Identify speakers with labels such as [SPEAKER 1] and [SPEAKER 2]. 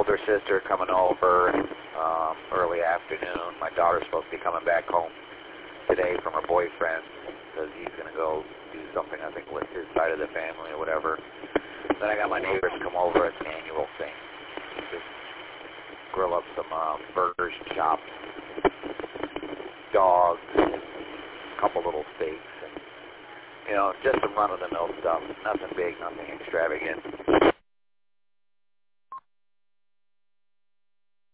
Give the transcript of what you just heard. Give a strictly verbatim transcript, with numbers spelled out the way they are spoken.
[SPEAKER 1] older sister coming over um, early afternoon. My daughter's supposed to be coming back home today from her boyfriend because he's going to go do something, I think, with his side of the family or whatever. Then I got my neighbors come over. It's an annual thing. Just grill up some uh, burgers, chops, dogs, a couple little steaks, and, you know, just some run-of-the-mill stuff. Nothing big, nothing extravagant.